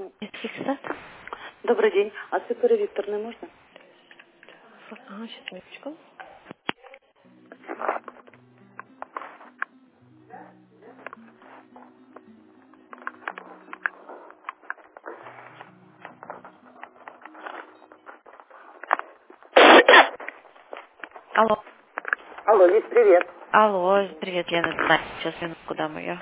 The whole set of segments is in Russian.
Фиксат? Добрый день. А с Викторией Викторовной можно? Ага, сейчас, минуточку. Алло. Алло, Вик, привет. Алло, привет, Лена. Да, сейчас минутку дам ее.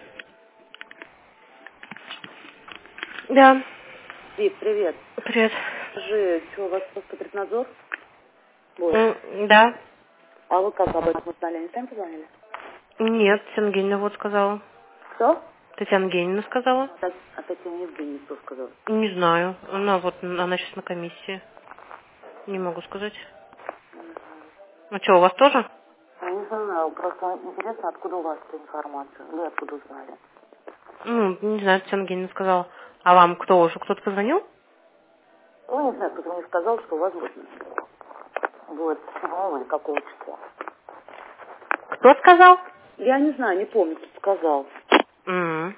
Да, Вик, привет. привет. Скажи, что, у вас Роспотребнадзор будет? Да. А вы как об этом узнали? Они сами позвонили? Нет, Татьяна Евгеньевна вот сказала. Кто? Татьяна Евгеньевна сказала. А Татьяна Евгеньевна что сказала? Не знаю. Она сейчас на комиссии. Не могу сказать. Ну что, у вас тоже? Я не знаю, просто интересно, откуда у вас эта информация? Вы откуда узнали? Ну, не знаю, Татьяна Евгеньевна сказала. А вам кто уже? Кто-то позвонил? Ну, не знаю, кто-то мне сказал, что у вас будет 7 или какого числа. Кто сказал? Я не знаю, не помню, кто сказал. М.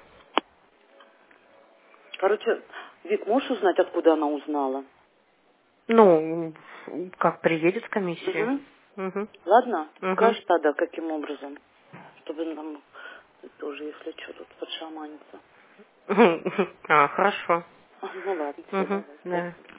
Короче, Вик, можешь узнать, откуда она узнала? Ну, как приедет с комиссии. Угу. Угу. Ладно? Угу. Скажешь тогда, каким образом? Чтобы нам тоже, если что, тут подшаманиться. А, хорошо. Ну ладно, все, Угу. давай. Да.